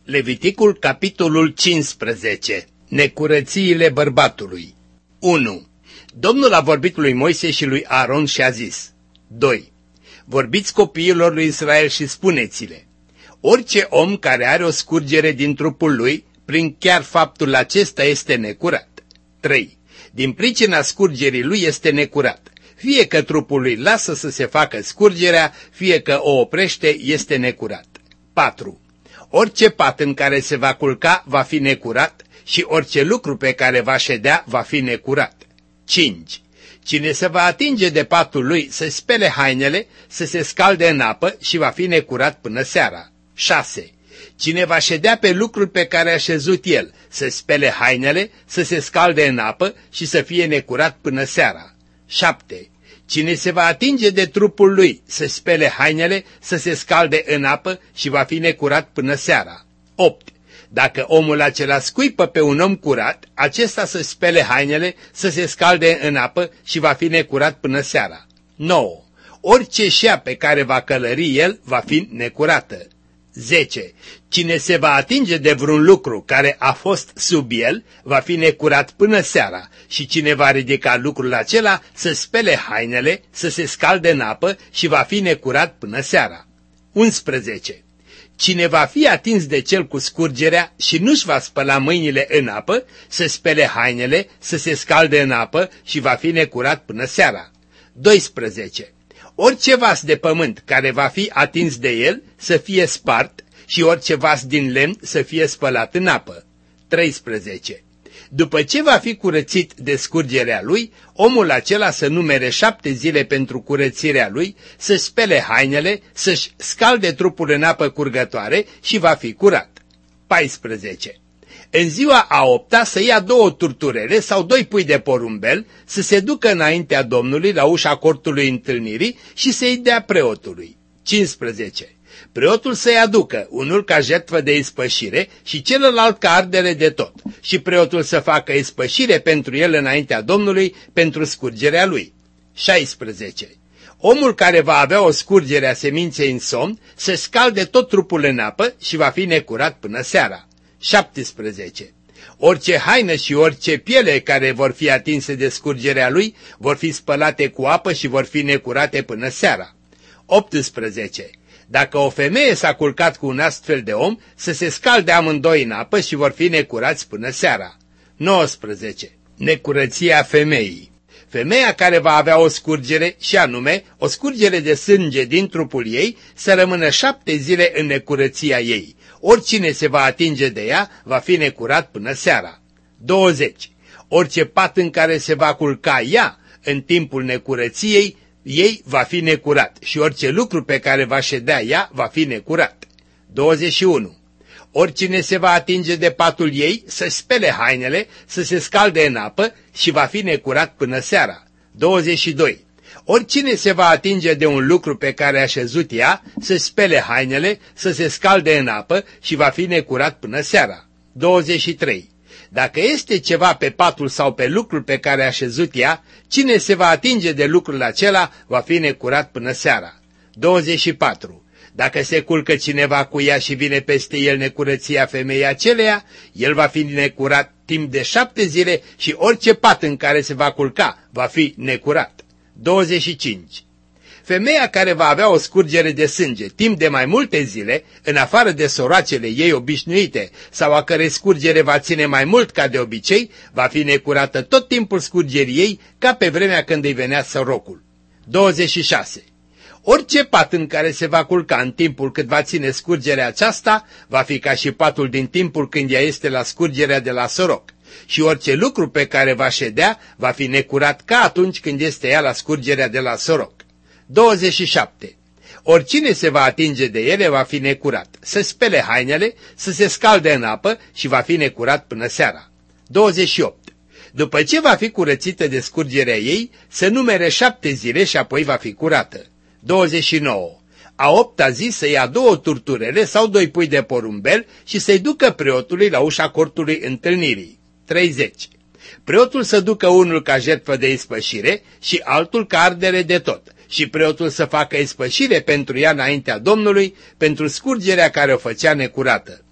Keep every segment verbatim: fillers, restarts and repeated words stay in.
Leviticul, capitolul cincisprezece. Necurățiile bărbatului. unu. Domnul a vorbit lui Moise și lui Aaron și a zis: doi. Vorbiți copiilor lui Israel și spuneți-le: orice om care are o scurgere din trupul lui, prin chiar faptul acesta este necurat. trei. Din pricina scurgerii lui este necurat. Fie că trupul lui lasă să se facă scurgerea, fie că o oprește, este necurat. patru. Orice pat în care se va culca va fi necurat și orice lucru pe care va ședea va fi necurat. cinci. Cine se va atinge de patul lui să spele hainele, să se scalde în apă și va fi necurat până seara. șase. Cine va ședea pe lucrul pe care a șezut el, să spele hainele, să se scalde în apă și să fie necurat până seara. șapte. Cine se va atinge de trupul lui, să spele hainele, să se scalde în apă și va fi necurat până seara. opt. Dacă omul acela scuipă pe un om curat, acesta să spele hainele, să se scalde în apă și va fi necurat până seara. nouă. Orice șea pe care va călări el va fi necurată. zece. Cine se va atinge de vreun lucru care a fost sub el, va fi necurat până seara și cine va ridica lucrul acela să spele hainele, să se scalde în apă și va fi necurat până seara. unsprezece. Cine va fi atins de cel cu scurgerea și nu-și va spăla mâinile în apă, să spele hainele, să se scalde în apă și va fi necurat până seara. doisprezece. Orice vas de pământ care va fi atins de el să fie spart și orice vas din lemn să fie spălat în apă. treisprezece. După ce va fi curățit de scurgerea lui, omul acela să numere șapte zile pentru curățirea lui, să spele hainele, să-și scalde trupul în apă curgătoare și va fi curat. paisprezece. În ziua a opta să ia două turturele sau doi pui de porumbel, să se ducă înaintea Domnului la ușa cortului întâlnirii și să-i dea preotului. cincisprezece. Preotul să-i aducă, unul ca jertfă de ispășire și celălalt ca ardere de tot, și preotul să facă ispășire pentru el înaintea Domnului pentru scurgerea lui. șaisprezece. Omul care va avea o scurgere a seminței în somn, să scalde tot trupul în apă și va fi necurat până seara. șaptesprezece. Orice haină și orice piele care vor fi atinse de scurgerea lui vor fi spălate cu apă și vor fi necurate până seara. optsprezece. Dacă o femeie s-a culcat cu un astfel de om, să se scalde amândoi în apă și vor fi necurați până seara. nouăsprezece. Necurăția femeii. Femeia care va avea o scurgere, și anume o scurgere de sânge din trupul ei, să rămână șapte zile în necurăția ei. Oricine se va atinge de ea va fi necurat până seara. douăzeci. Orice pat în care se va culca ea în timpul necurăției ei va fi necurat și orice lucru pe care va ședea ea va fi necurat. douăzeci și unu. Oricine se va atinge de patul ei să spele hainele, să se scalde în apă și va fi necurat până seara. douăzeci și doi. Oricine se va atinge de un lucru pe care a șezut ea, să spele hainele, să se scalde în apă și va fi necurat până seara. douăzeci și trei. Dacă este ceva pe patul sau pe lucrul pe care a șezut ea, cine se va atinge de lucrul acela va fi necurat până seara. douăzeci și patru. Dacă se culcă cineva cu ea și vine peste el necurăția femeii aceleia, el va fi necurat timp de șapte zile și orice pat în care se va culca va fi necurat. douăzeci și cinci. Femeia care va avea o scurgere de sânge timp de mai multe zile, în afară de soroacele ei obișnuite sau a cărei scurgere va ține mai mult ca de obicei, va fi necurată tot timpul scurgerii ei ca pe vremea când îi venea sorocul. douăzeci și șase. Orice pat în care se va culca în timpul cât va ține scurgerea aceasta, va fi ca și patul din timpul când ea este la scurgerea de la soroc. Și orice lucru pe care va ședea va fi necurat ca atunci când este ea la scurgerea de la soroc. douăzeci și șapte. Oricine se va atinge de ele va fi necurat, să spele hainele, să se scalde în apă și va fi necurat până seara. douăzeci și opt. După ce va fi curățită de scurgerea ei, să numere șapte zile și apoi va fi curată. douăzeci și nouă. A opta zi să ia două turturele sau doi pui de porumbel și să-i ducă preotului la ușa cortului întâlnirii. treizeci. Preotul să ducă unul ca jertfă de ispășire și altul ca ardere de tot, și preotul să facă ispășire pentru ea înaintea Domnului, pentru scurgerea care o făcea necurată.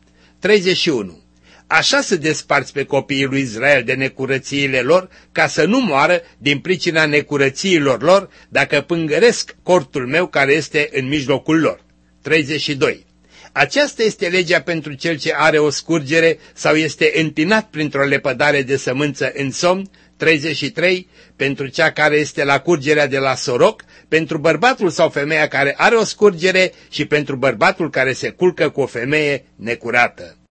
treizeci și unu. Așa să desparți pe copiii lui Israel de necurățiile lor, ca să nu moară din pricina necurățiilor lor, dacă pângăresc cortul meu care este în mijlocul lor. treizeci și doi. Aceasta este legea pentru cel ce are o scurgere sau este întinat printr-o lepădare de sămânță în somn. treizeci și trei. Pentru cea care este la curgerea de la soroc, pentru bărbatul sau femeia care are o scurgere și pentru bărbatul care se culcă cu o femeie necurată.